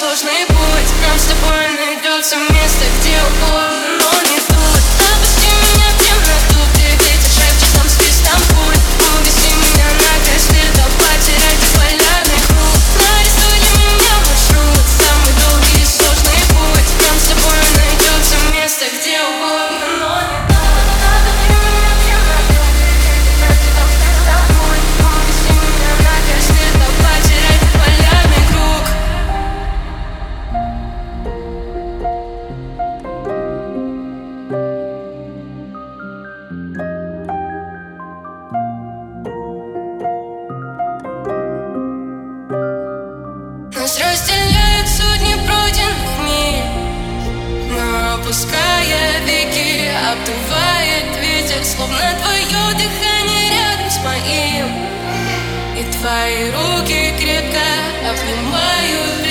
сложный путь. Нам с тобой найдется место, где угодно, но не тут. Отпусти меня в темноту, где ветер шепчет нам свистом пуль. Увези меня на край света, потерять бесполярный круг. Нарисуй для меня маршрут, самый долгий и сложный путь. Нам с тобой найдется место, где угодно, но не тут. Нас разделяют сотни пройденных миль, но опуская веки, обдувает ветер, словно твое дыхание рядом с моим. И твои руки крепко обнимают